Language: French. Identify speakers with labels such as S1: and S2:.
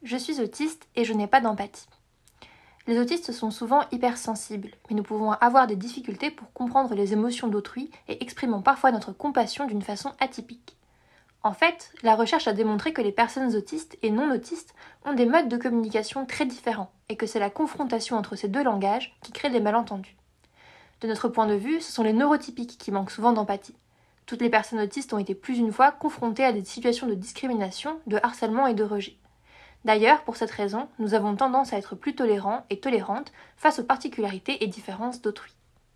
S1: Je suis autiste et je n'ai pas d'empathie. Les autistes sont souvent hypersensibles, mais nous pouvons avoir des difficultés pour comprendre les émotions d'autrui et exprimons parfois notre compassion d'une façon atypique. En fait, la recherche a démontré que les personnes autistes et non autistes ont des modes de communication très différents et que c'est la confrontation entre ces deux langages qui crée des malentendus. De notre point de vue, ce sont les neurotypiques qui manquent souvent d'empathie. Toutes les personnes autistes ont été plus d'une fois confrontées à des situations de discrimination, de harcèlement et de rejet. D'ailleurs, pour cette raison, nous avons tendance à être plus tolérants et tolérantes face aux particularités et différences d'autrui.